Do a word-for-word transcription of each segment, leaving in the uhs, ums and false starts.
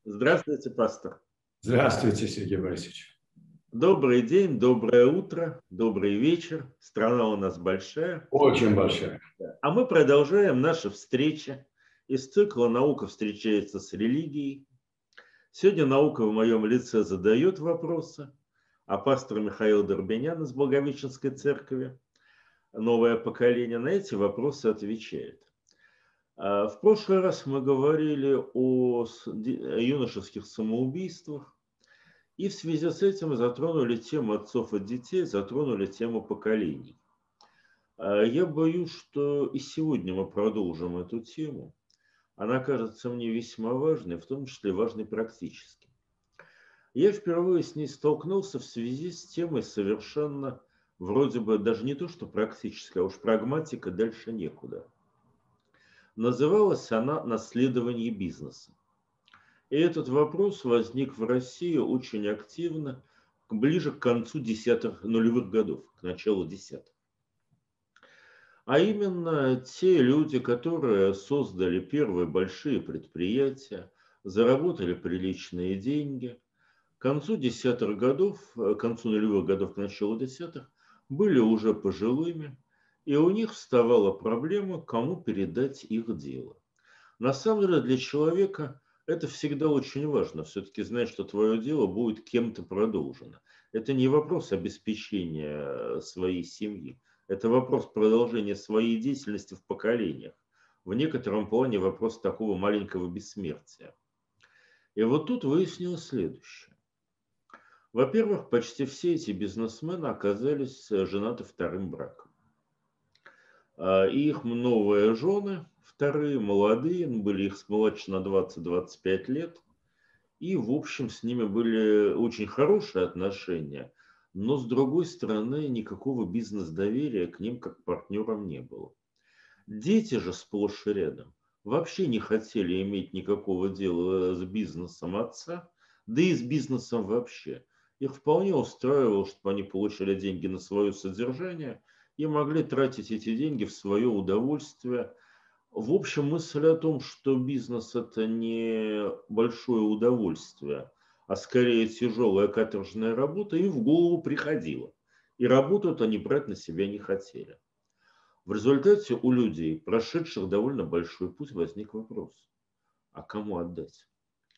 Здравствуйте, пастор. Здравствуйте, Сергей Борисович. Добрый день, доброе утро, добрый вечер. Страна у нас большая. Очень большая. А мы продолжаем наши встречи из цикла «Наука встречается с религией». Сегодня наука в моем лице задает вопросы, а пастор Михаил Дорбенян из Благовещенской церкви, новое поколение, на эти вопросы отвечает. В прошлый раз мы говорили о юношеских самоубийствах, и в связи с этим затронули тему отцов и детей, затронули тему поколений. Я боюсь, что и сегодня мы продолжим эту тему. Она кажется мне весьма важной, в том числе важной практически. Я впервые с ней столкнулся в связи с темой совершенно, вроде бы, даже не то, что практически, а уж прагматика, дальше некуда. Называлась она «Наследование бизнеса». И этот вопрос возник в России очень активно, ближе к концу десятых, нулевых годов, к началу десятых. А именно те люди, которые создали первые большие предприятия, заработали приличные деньги, к концу десятых годов, к концу нулевых годов, к началу десятых, были уже пожилыми, и у них вставала проблема, кому передать их дело. На самом деле для человека это всегда очень важно, все-таки знать, что твое дело будет кем-то продолжено. Это не вопрос обеспечения своей семьи, это вопрос продолжения своей деятельности в поколениях. В некотором плане вопрос такого маленького бессмертия. И вот тут выяснилось следующее. Во-первых, почти все эти бизнесмены оказались женаты вторым браком. И их новые жены, вторые, молодые, были их младше на двадцать-двадцать пять лет. И, в общем, с ними были очень хорошие отношения. Но, с другой стороны, никакого бизнес-доверия к ним как к партнерам не было. Дети же сплошь и рядом вообще не хотели иметь никакого дела с бизнесом отца, да и с бизнесом вообще. Их вполне устраивало, чтобы они получали деньги на свое содержание и могли тратить эти деньги в свое удовольствие. В общем, мысль о том, что бизнес – это не большое удовольствие, а скорее тяжелая каторжная работа, им в голову приходила. И работу-то они брать на себя не хотели. В результате у людей, прошедших довольно большой путь, возник вопрос: а кому отдать?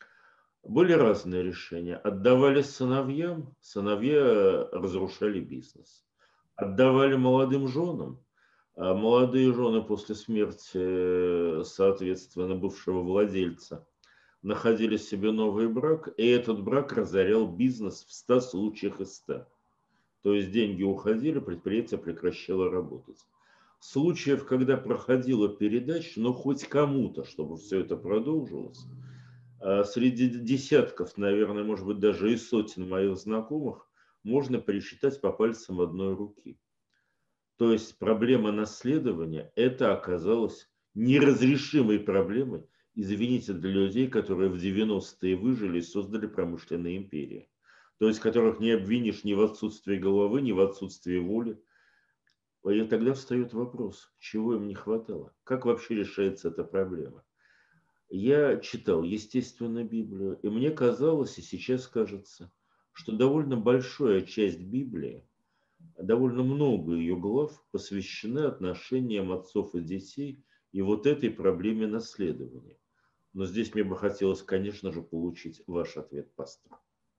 Были разные решения. Отдавали сыновьям, сыновья разрушали бизнес. Отдавали молодым женам. А молодые жены после смерти, соответственно, бывшего владельца находили себе новый брак, и этот брак разорял бизнес в ста случаях из ста. То есть деньги уходили, предприятие прекращало работать. Случаев, когда проходила передача, но хоть кому-то, чтобы все это продолжилось, среди десятков, наверное, может быть, даже и сотен моих знакомых, можно пересчитать по пальцам одной руки. То есть проблема наследования – это оказалось неразрешимой проблемой, извините, для людей, которые в девяностые выжили и создали промышленные империи. То есть которых не обвинишь ни в отсутствии головы, ни в отсутствии воли. И тогда встает вопрос, чего им не хватало? Как вообще решается эта проблема? Я читал, естественно, Библию, и мне казалось, и сейчас кажется, что довольно большая часть Библии, довольно много ее глав посвящены отношениям отцов и детей и вот этой проблеме наследования. Но здесь мне бы хотелось, конечно же, получить ваш ответ, пастор.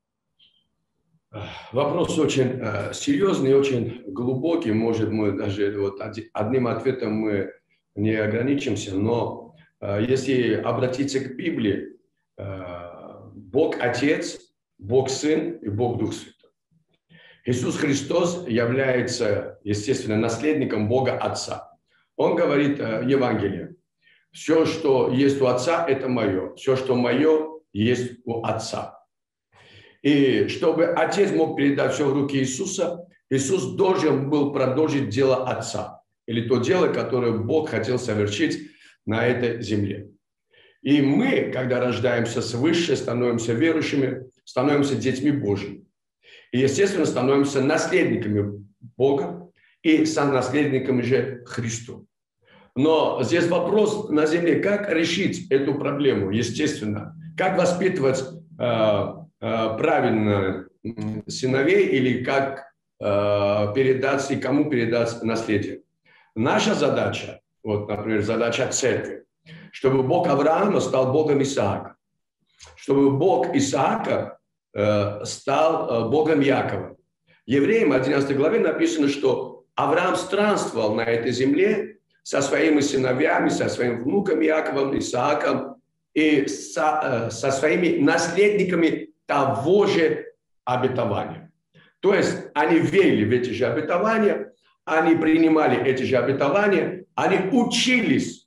Вопрос очень э, серьезный, очень глубокий. Может, мы даже вот одним ответом мы не ограничимся, но э, если обратиться к Библии, э, Бог Отец, Бог Сын и Бог Дух Святой. Иисус Христос является, естественно, наследником Бога Отца. Он говорит в Евангелии: все, что есть у Отца, это мое. Все, что мое, есть у Отца. И чтобы Отец мог передать все в руки Иисуса, Иисус должен был продолжить дело Отца. Или то дело, которое Бог хотел совершить на этой земле. И мы, когда рождаемся свыше, становимся верующими, становимся детьми Божьими. И, естественно, становимся наследниками Бога и сонаследниками же Христу. Но здесь вопрос на земле, как решить эту проблему. Естественно, Как воспитывать э, э, правильно сыновей или как э, передать и кому передать наследие. Наша задача, вот, например, задача церкви, чтобы Бог Авраама стал Богом Исаака, чтобы Бог Исаака э, стал э, Богом Якова. Евреям одиннадцатой главе написано, что Авраам странствовал на этой земле со своими сыновьями, со своим внуком Яковом, Исааком и со, э, со своими наследниками того же обетования. То есть они верили в эти же обетования, они принимали эти же обетования, они учились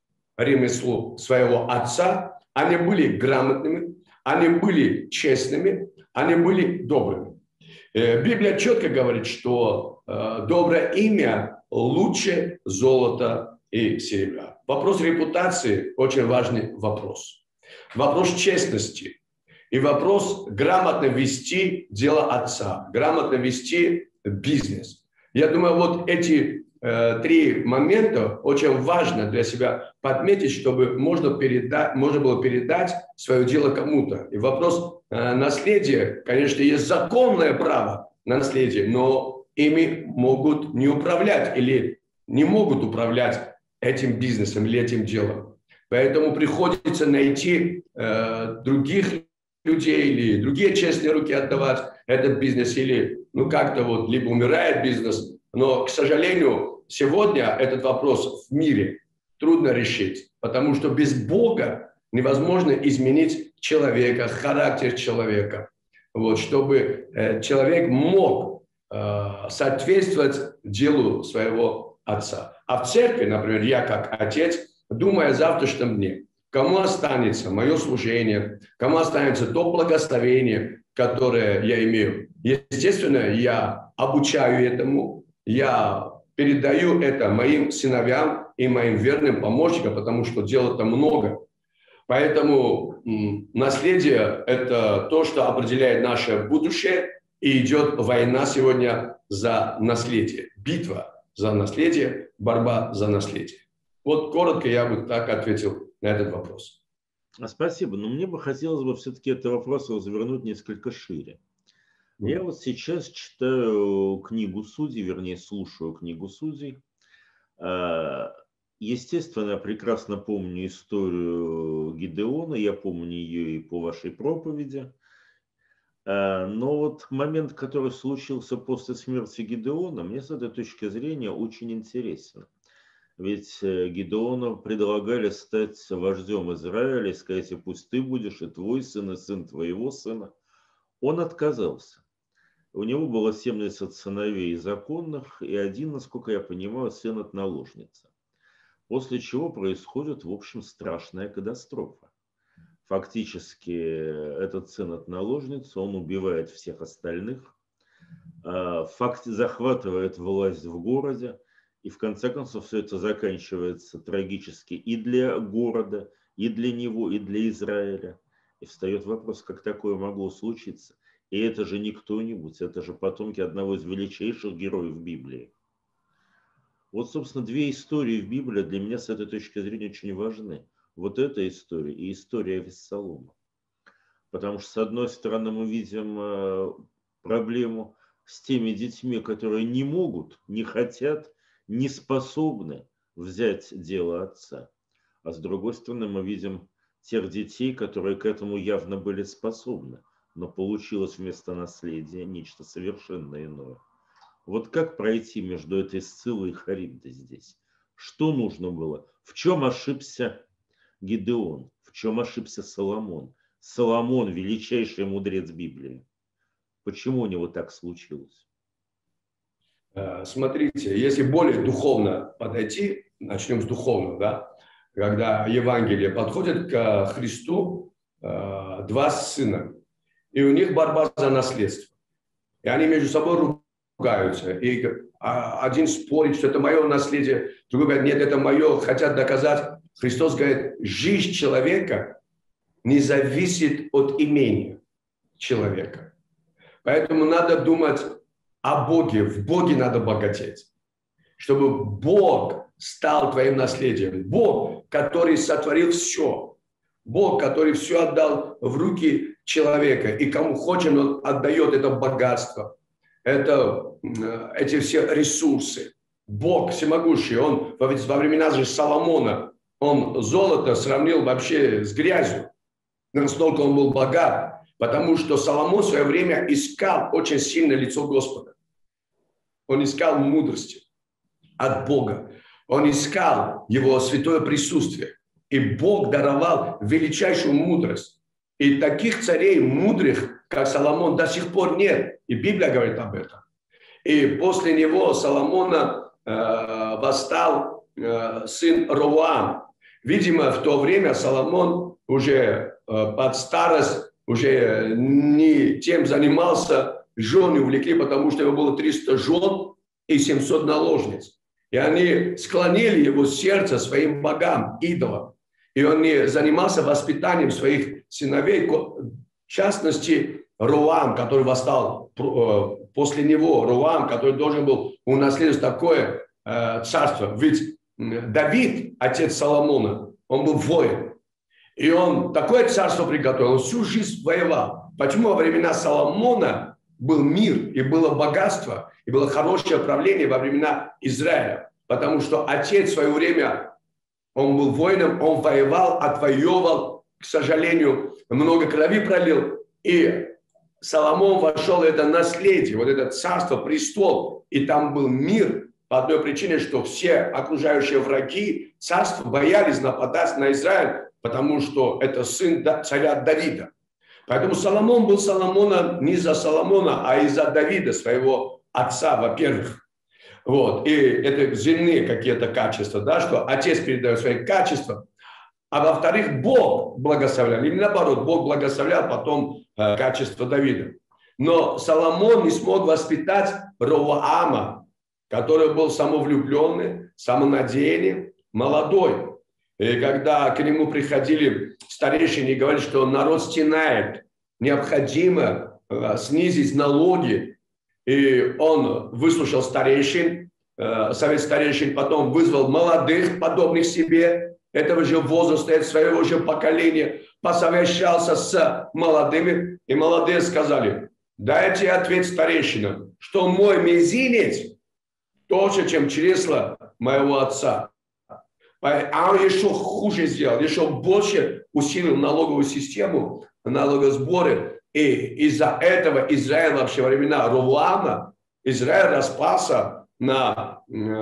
ремеслу своего отца, они были грамотными, они были честными, они были добрыми. Библия четко говорит, что э, доброе имя лучше золота и серебра. Вопрос репутации очень важный вопрос. Вопрос честности и вопрос грамотно вести дело отца, грамотно вести бизнес. Я думаю, вот эти э, три момента очень важно для себя подметить, чтобы можно, передать, можно было передать свое дело кому-то. И вопрос э, наследия, конечно, есть законное право на наследие, но ими могут не управлять или не могут управлять этим бизнесом или этим делом. Поэтому приходится найти э, других людей или другие честные руки отдавать этот бизнес, или ну как-то вот либо умирает бизнес. Но, к сожалению, сегодня этот вопрос в мире трудно решить, потому что без Бога невозможно изменить человека, характер человека, вот, чтобы э, человек мог э, соответствовать делу своего отца. А в церкви, например, я как отец, думая о завтрашнем дне, кому останется мое служение, кому останется то благословение, которое я имею. Естественно, я обучаю этому, я передаю это моим сыновьям и моим верным помощникам, потому что дела-то много. Поэтому м, наследие – это то, что определяет наше будущее, и идет война сегодня за наследие, битва за наследие, борьба за наследие. Вот коротко я бы так ответил на этот вопрос. Спасибо, но мне бы хотелось бы все-таки этот вопрос развернуть несколько шире. Mm. Я вот сейчас читаю книгу Судей, вернее, слушаю книгу Судей. Естественно, я прекрасно помню историю Гидеона, я помню ее и по вашей проповеди. Но вот момент, который случился после смерти Гидеона, мне с этой точки зрения очень интересен. Ведь Гидеону предлагали стать вождем Израиля и сказать, пусть ты будешь, и твой сын, и сын твоего сына. Он отказался. У него было семьдесят сыновей законных, и один, насколько я понимаю, сын от наложницы. После чего происходит, в общем, страшная катастрофа. Фактически этот сын от наложницы, он убивает всех остальных, факт, захватывает власть в городе, и в конце концов все это заканчивается трагически и для города, и для него, и для Израиля. И встает вопрос, как такое могло случиться. И это же не кто-нибудь, это же потомки одного из величайших героев Библии. Вот, собственно, две истории в Библии для меня с этой точки зрения очень важны. Вот эта история и история Авессалома. Потому что, с одной стороны, мы видим проблему с теми детьми, которые не могут, не хотят, не способны взять дело отца. А с другой стороны, мы видим тех детей, которые к этому явно были способны. Но получилось вместо наследия нечто совершенно иное. Вот как пройти между этой Сциллой и Харибдой здесь? Что нужно было? В чем ошибся Гидеон? В чем ошибся Соломон? Соломон – величайший мудрец Библии. Почему у него так случилось? Смотрите, если более духовно подойти, начнем с духовного, да? Когда Евангелие подходит к Христу, два сына, и у них борьба за наследство. И они между собой ругаются. И один спорит, что это мое наследие, другой говорит, нет, это мое, хотят доказать. Христос говорит, жизнь человека не зависит от имени человека. Поэтому надо думать о Боге, в Боге надо богатеть, чтобы Бог стал твоим наследием. Бог, который сотворил все. Бог, который все отдал в руки человека, и кому хочет, он отдает это богатство, это, эти все ресурсы. Бог всемогущий, он во времена же Соломона, он золото сравнил вообще с грязью. Настолько он был богат, потому что Соломон в свое время искал очень сильно лицо Господа. Он искал мудрости от Бога. Он искал его святое присутствие. И Бог даровал величайшую мудрость. И таких царей мудрых, как Соломон, до сих пор нет. И Библия говорит об этом. И после него Соломона э, восстал э, сын Ровоам. Видимо, в то время Соломон уже э, под старость уже не тем занимался, жены увлекли, потому что у него было триста жен и семьсот наложниц. И они склонили его сердце своим богам, идолам. И он не занимался воспитанием своих сыновей, в частности, Ровоам, который восстал после него, Ровоам, который должен был унаследовать такое э, царство. Ведь Давид, отец Соломона, он был воин. И он такое царство приготовил, он всю жизнь воевал. Почему во времена Соломона был мир, и было богатство, и было хорошее правление во времена Израиля? Потому что отец в свое время, он был воином, он воевал, отвоевал, к сожалению, много крови пролил. И Соломон вошел в это наследие, вот это царство, престол, и там был мир по одной причине, что все окружающие враги царства боялись нападать на Израиль, потому что это сын царя Давида. Поэтому Соломон был Соломона не из-за Соломона, а из-за Давида, своего отца, во-первых. Вот. И это земные какие-то качества, да, что отец передает свои качества. А во-вторых, Бог благословлял, или наоборот, Бог благословлял потом э, качество Давида. Но Соломон не смог воспитать Ровоама, который был самовлюбленный, самонадеянный, молодой. И когда к нему приходили старейшины и говорили, что народ стенает, необходимо э, снизить налоги, и он выслушал старейшин, э, совет старейшин, потом вызвал молодых, подобных себе, этого же возраста, своего же поколения, посовещался с молодыми, и молодые сказали: дайте ответ старейшинам, что мой мизинец толще, чем чресло моего отца. А он еще хуже сделал, еще больше усилил налоговую систему, налогосборы. И из-за этого Израиль вообще во времена Ровоама, Израиль распался на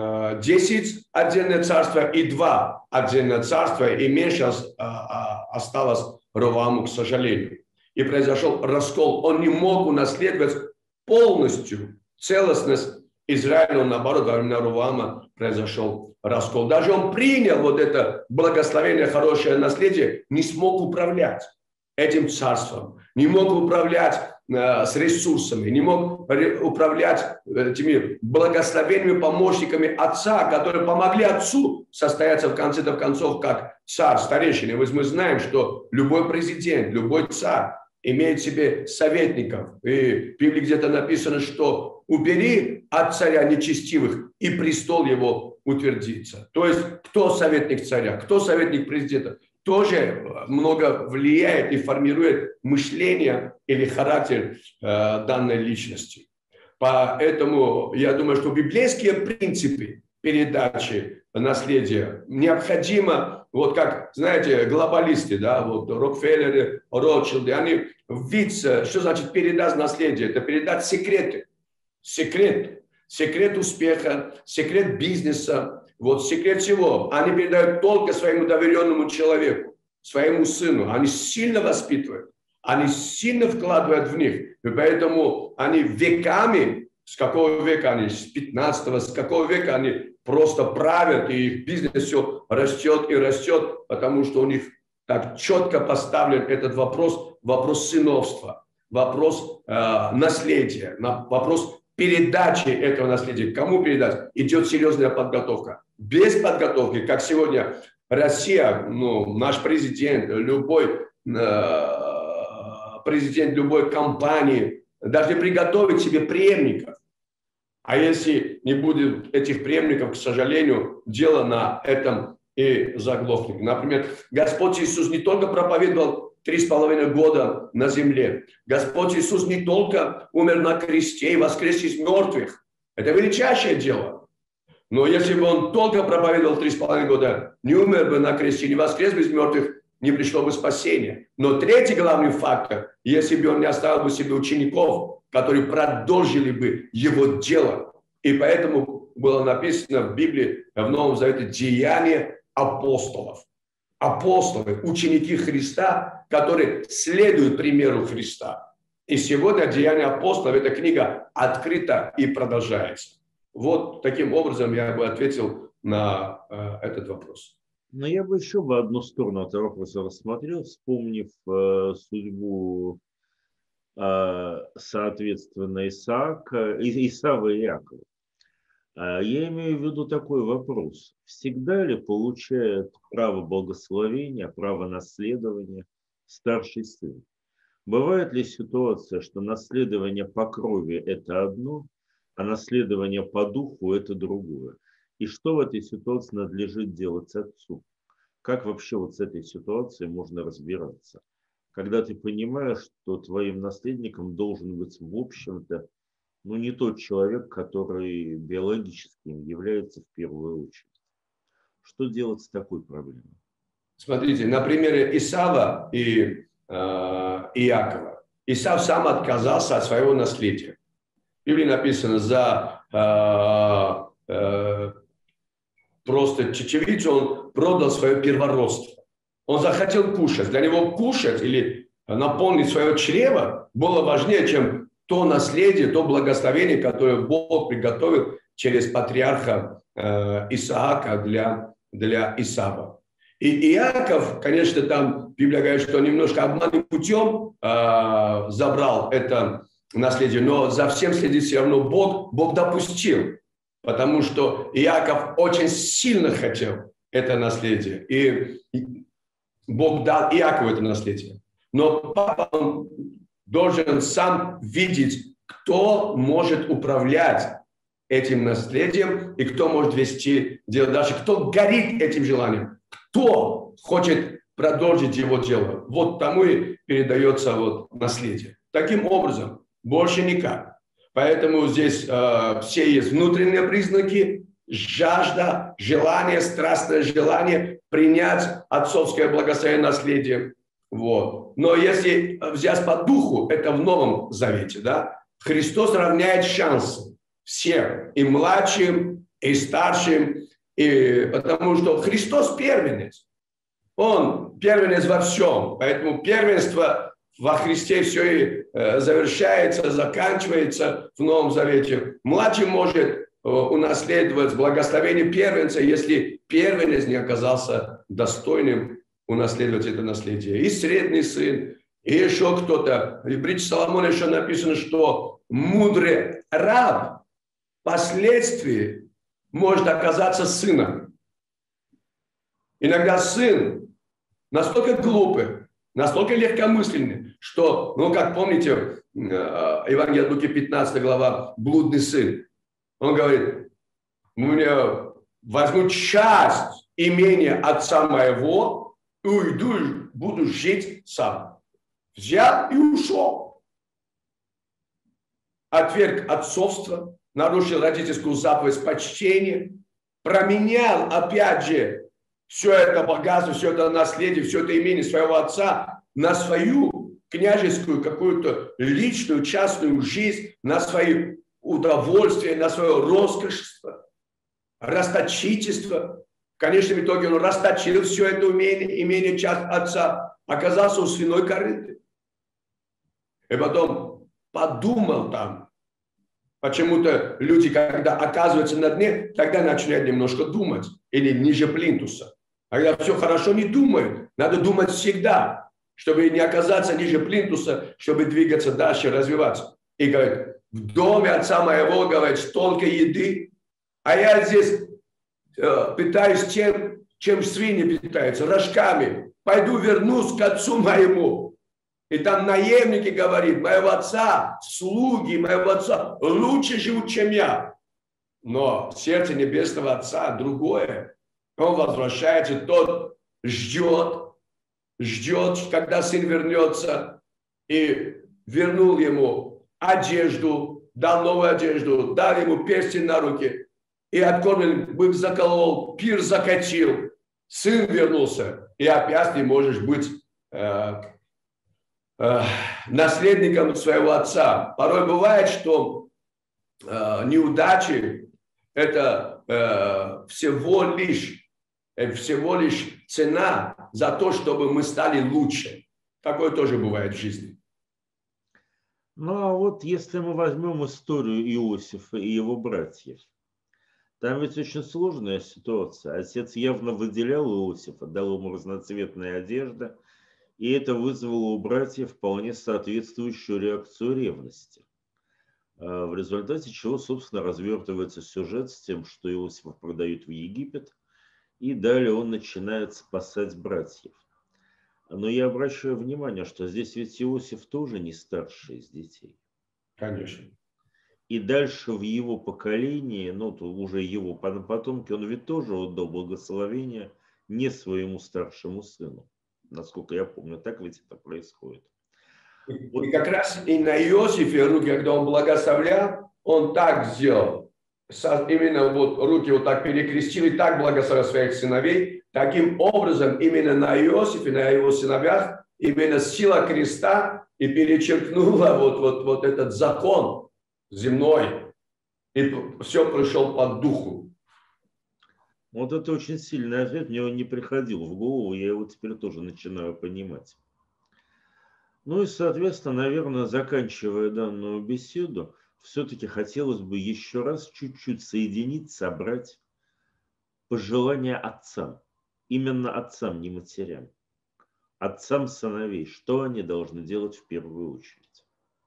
десять отдельное царство и два отдельное царство, и меньше осталось Ровоаму, к сожалению. И произошел раскол. Он не мог унаследовать полностью целостность Израиля, он, наоборот, во времена Ровоама произошел раскол. Даже он принял вот это благословение, хорошее наследие, не смог управлять этим царством, не мог управлять э, с ресурсами, не мог управлять этими благословенными помощниками отца, которые помогли отцу состояться в конце-то концов как царь, старейшина. Мы знаем, что любой президент, любой царь имеет в себе советников. И в Библии где-то написано, что убери от царя нечестивых, и престол его утвердится. То есть кто советник царя, кто советник президента, тоже много влияет и формирует мышление или характер э, данной личности. Поэтому я думаю, что библейские принципы передачи наследия необходимо, вот как, знаете, глобалисты, да, вот Рокфеллеры, Ротшилды, они видят, что значит передать наследие, это передать секреты, секрет, секрет успеха, секрет бизнеса. Вот секрет чего? Они передают только своему доверенному человеку, своему сыну. Они сильно воспитывают, они сильно вкладывают в них. И поэтому они веками, с какого века они, с пятнадцатого, с какого века они просто правят, и их бизнес все растет и растет, потому что у них так четко поставлен этот вопрос, вопрос сыновства, вопрос э, наследия, вопрос передачи этого наследия. Кому передать? Идет серьезная подготовка. Без подготовки, как сегодня Россия, ну, наш президент, любой э, президент любой компании, даже приготовить себе преемников. А если не будет этих преемников, к сожалению, дело на этом и заглохли. Например, Господь Иисус не только проповедовал три с половиной года на земле. Господь Иисус не только умер на кресте и воскрес из мертвых. Это величайшее дело. Но если бы он только проповедовал три с половиной года, не умер бы на кресте, не воскрес бы из мертвых, не пришло бы спасение. Но третий главный фактор, если бы он не оставил бы себе учеников, которые продолжили бы его дело. И поэтому было написано в Библии, в Новом Завете, деяния апостолов. Апостолы, ученики Христа, которые следуют примеру Христа. И сегодня «Деяния апостолов» эта книга открыта и продолжается. Вот таким образом я бы ответил на э, этот вопрос. Но я бы еще бы одну сторону этого вопроса рассмотрел, вспомнив э, судьбу, э, соответственно, Исаака, Исава и Иакова. Я имею в виду такой вопрос. Всегда ли получает право благословения, право наследования старший сын? Бывает ли ситуация, что наследование по крови – это одно, а наследование по духу – это другое? И что в этой ситуации надлежит делать отцу? Как вообще вот с этой ситуацией можно разбираться? Когда ты понимаешь, что твоим наследником должен быть, в общем-то, ну, не тот человек, который биологически им является в первую очередь. Что делать с такой проблемой? Смотрите, на примере Исава и э, Иакова. Исав сам отказался от своего наследия. В Библии написано, за э, э, просто чечевицу он продал свое первородство. Он захотел кушать. Для него кушать или наполнить свое чрево было важнее, чем то наследие, то благословение, которое Бог приготовил через патриарха э, Исаака для, для Исава. И Иаков, конечно, там Библия говорит, что немножко обманным путем э, забрал это наследие, но за всем следит все равно Бог, Бог допустил, потому что Иаков очень сильно хотел это наследие, и Бог дал Иакову это наследие. Но папа, он должен сам видеть, кто может управлять этим наследием и кто может вести дело дальше, кто горит этим желанием, кто хочет продолжить его дело. Вот тому и передается вот наследие. Таким образом, больше никак. Поэтому здесь э, все есть внутренние признаки, жажда, желание, страстное желание принять отцовское благословение наследие. Вот. Но если взять по духу, это в Новом Завете, да, Христос равняет шансы всем, и младшим, и старшим, и, потому что Христос первенец. Он первенец во всем, поэтому первенство во Христе все и э, завершается, заканчивается в Новом Завете. Младший может э, унаследовать благословение первенца, если первенец не оказался достойным унаследовать это наследие. И средний сын, и еще кто-то. В притче Соломона еще написано, что мудрый раб впоследствии может оказаться сыном. Иногда сын настолько глупый, настолько легкомысленный, что, ну, как помните, Евангелие от Луки, пятнадцатая глава, блудный сын. Он говорит, я возьму часть имения отца моего, и уйду, и буду жить сам. Взял и ушел. Отверг отцовство, нарушил родительскую заповедь почтения, променял, опять же, все это богатство, все это наследие, все это имение своего отца на свою княжескую какую-то личную, частную жизнь, на свои удовольствия, на свое роскошество, расточительство. В конечном итоге он расточил все это умение, имение часть отца, оказался у свиной корыты. И потом подумал там. Почему-то люди, когда оказываются на дне, тогда начинают немножко думать. Или ниже плинтуса. Когда все хорошо, не думают. Надо думать всегда, чтобы не оказаться ниже плинтуса, чтобы двигаться дальше, развиваться. И говорит, в доме отца моего, говорит, столько еды, а я здесь э, питаюсь тем, чем свиньи питаются, рожками. Пойду вернусь к отцу моему. И там наемники говорит, моего отца, слуги моего отца лучше живут, чем я. Но сердце небесного отца другое. Он возвращается, тот ждет, ждет, когда сын вернется, и вернул ему одежду, дал новую одежду, дал ему перстень на руки, и откормил, бык заколол, пир закатил, сын вернулся, и опять не можешь быть э, э, наследником своего отца. Порой бывает, что э, неудачи – это э, всего лишь, э, всего лишь цена за то, чтобы мы стали лучше. Такое тоже бывает в жизни. Ну а вот если мы возьмем историю Иосифа и его братьев, там ведь очень сложная ситуация. Отец явно выделял Иосифа, дал ему разноцветные одежды, и это вызвало у братьев вполне соответствующую реакцию ревности. В результате чего, собственно, развертывается сюжет с тем, что Иосифа продают в Египет, и далее он начинает спасать братьев. Но я обращаю внимание, что здесь ведь Иосиф тоже не старший из детей. Конечно. И дальше в его поколении, ну, уже его потомки, он ведь тоже отдал благословение не своему старшему сыну. Насколько я помню, так ведь это происходит. И, вот. И как раз и на Иосифе руки, когда он благословлял, он так сделал. Именно вот руки вот так перекрестил и так благословил своих сыновей. Таким образом, именно на Иосифе, на его сыновьях, именно сила креста и перечеркнула вот, вот, вот этот закон земной. И все пришел по духу. Вот это очень сильный ответ, мне он не приходил в голову, я его теперь тоже начинаю понимать. Ну и, соответственно, наверное, заканчивая данную беседу, все-таки хотелось бы еще раз чуть-чуть соединить, собрать пожелания отцам. Именно отцам, не матерям. Отцам сыновей. Что они должны делать в первую очередь?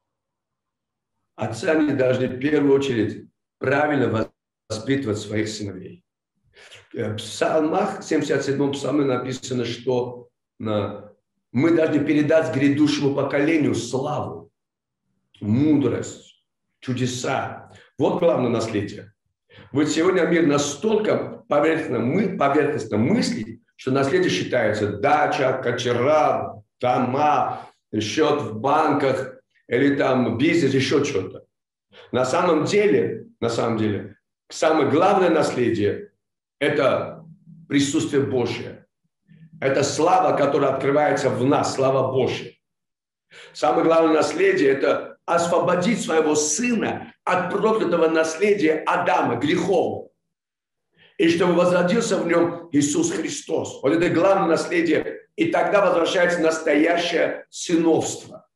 Отцы они должны в первую очередь правильно воспитывать своих сыновей. В Псалмах, в семьдесят седьмом псалме написано, что мы должны передать грядущему поколению славу, мудрость, чудеса. Вот главное наследие. Вот сегодня мир настолько поверхностно, мы, поверхностно мыслит, что наследие считается дача, кочера, дома, счет в банках или там бизнес, еще что-то. На самом деле, на самом деле, самое главное наследие – это присутствие Божье. Это слава, которая открывается в нас, слава Божья. Самое главное наследие – это освободить своего сына от проклятого наследия Адама, грехов. И чтобы возродился в нем Иисус Христос. Вот это главное наследие. И тогда возвращается настоящее сыновство.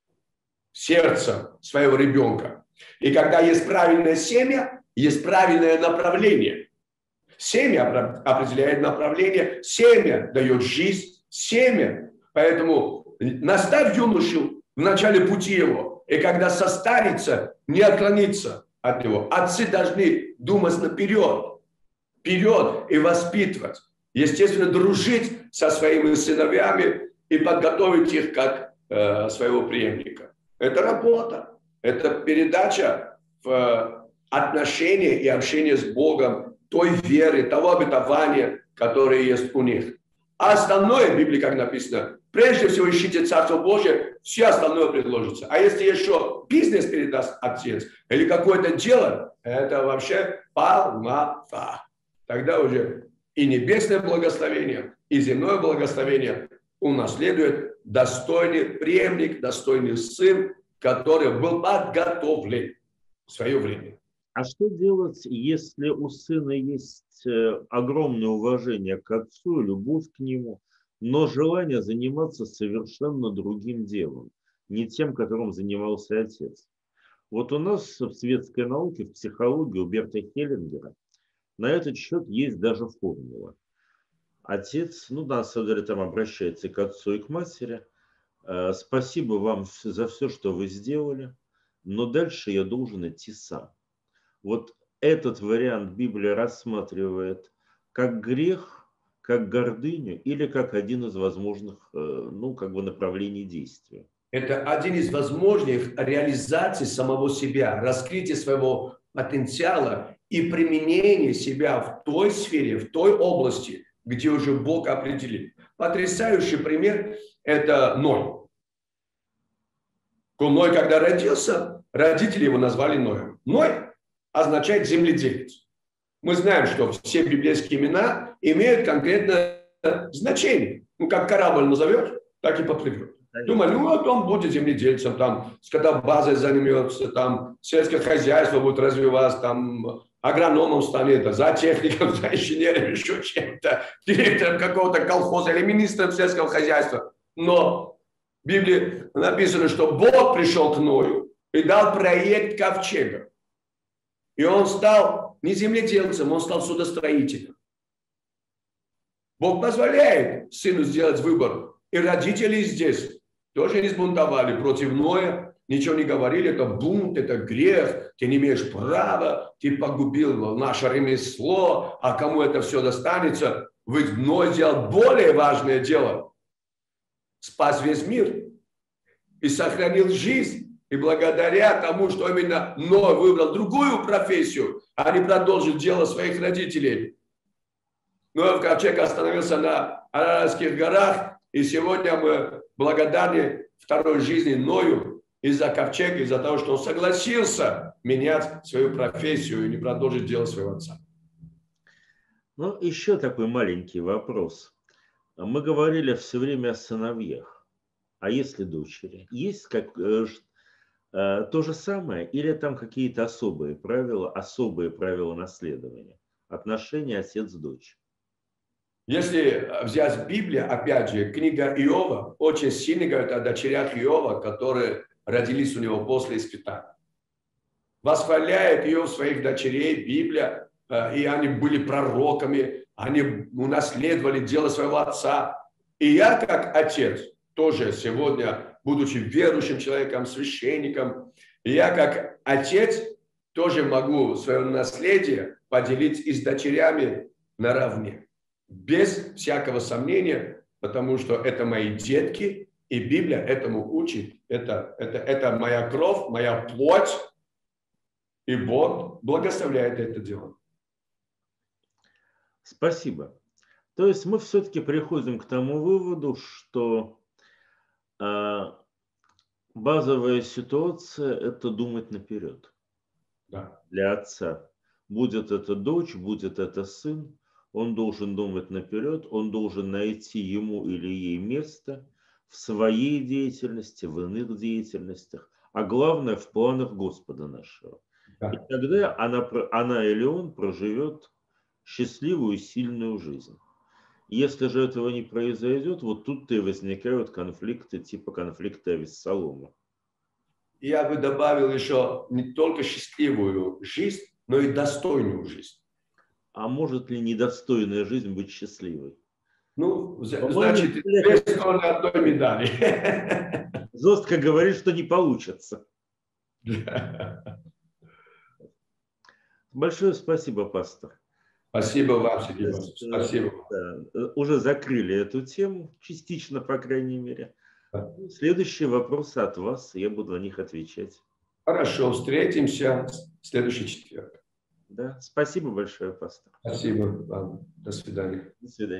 Сердце своего ребенка. И когда есть правильное семя, есть правильное направление. Семя определяет направление, семя дает жизнь, семя. Поэтому наставь юношу в начале пути его, и когда состарится, не отклониться от него. Отцы должны думать наперед, вперед и воспитывать. Естественно, дружить со своими сыновьями и подготовить их как э, своего преемника. Это работа, это передача в э, отношения и общение с Богом, той веры, того обетования, которое есть у них. А остальное, в Библии как написано, прежде всего ищите Царство Божие, все остальное предложится. А если еще бизнес передаст отец или какое-то дело, это вообще полнота. Тогда уже и небесное благословение, и земное благословение унаследует достойный преемник, достойный сын, который был подготовлен в свое время. А что делать, если у сына есть огромное уважение к отцу, любовь к нему, но желание заниматься совершенно другим делом, не тем, которым занимался отец? Вот у нас в светской науке, в психологии у Берта Хеллингера на этот счет есть даже формула. Отец, ну на самом деле там обращается к отцу и к матери. Спасибо вам за все, что вы сделали, но дальше я должен идти сам. Вот этот вариант Библия рассматривает как грех, как гордыню или как один из возможных, ну, как бы направлений действия. Это один из возможных реализаций самого себя, раскрытия своего потенциала и применения себя в той сфере, в той области, где уже Бог определил. Потрясающий пример – это Ной. Ной, когда родился, родители его назвали Ноем. Ной означает земледелец. Мы знаем, что все библейские имена имеют конкретное значение. Ну, как корабль назовешь, так и поплывет. Думаю, ну вот он будет земледельцем, там, скотобазой занимется, там, сельское хозяйство будет развиваться, там, агрономом станет, за техником, за инженером, еще чем-то, директором какого-то колхоза или министром сельского хозяйства. Но в Библии написано, что Бог пришел к Ною и дал проект ковчега. И он стал не земледельцем, он стал судостроителем. Бог позволяет сыну сделать выбор. И родители здесь тоже не сбунтовали против Ноя, ничего не говорили, это бунт, это грех, ты не имеешь права, ты погубил наше ремесло, а кому это все достанется? Ведь Ной сделал более важное дело. Спас весь мир и сохранил жизнь. И благодаря тому, что именно Ной выбрал другую профессию, а не продолжил дело своих родителей. Ноев ковчег остановился на Араратских горах, и сегодня мы благодарны второй жизни Ною из-за ковчега, из-за того, что он согласился менять свою профессию и не продолжить дело своего отца. Ну, еще такой маленький вопрос. Мы говорили все время о сыновьях. А если дочери? Есть как, э, э, то же самое? Или там какие-то особые правила, особые правила наследования? Отношения отец-дочь? Если взять Библию, опять же, книга Иова очень сильно говорит о дочерях Иова, которые родились у него после испытания. Восхваляет Иов своих дочерей, Библия, и они были пророками, они унаследовали дело своего отца. И я, как отец, тоже сегодня, будучи верующим человеком, священником, я, как отец, тоже могу свое наследие поделить и с дочерями наравне. Без всякого сомнения, потому что это мои детки, и Библия этому учит. Это, это, это моя кровь, моя плоть, и Бог благословляет это дело. Спасибо. То есть мы все-таки приходим к тому выводу, что э, базовая ситуация – это думать наперед. Да. Для отца. Будет это дочь, будет это сын. Он должен думать наперед, он должен найти ему или ей место в своей деятельности, в иных деятельностях, а главное в планах Господа нашего. Да. И тогда она, она или он проживет счастливую и сильную жизнь. Если же этого не произойдет, вот тут-то и возникают конфликты типа конфликта Авессалома. Я бы добавил еще не только счастливую жизнь, но и достойную жизнь. А может ли недостойная жизнь быть счастливой? Ну, значит, две стороны одной медали. Жестко говорит, что не получится. Большое спасибо, пастор. Спасибо вам, Сергей Иванович. Спасибо. Да, уже закрыли эту тему, частично, по крайней мере. Да. Следующие вопросы от вас, я буду на них отвечать. Хорошо, встретимся в следующий четверг. Да, спасибо большое, пастор. Спасибо вам. До свидания. До свидания.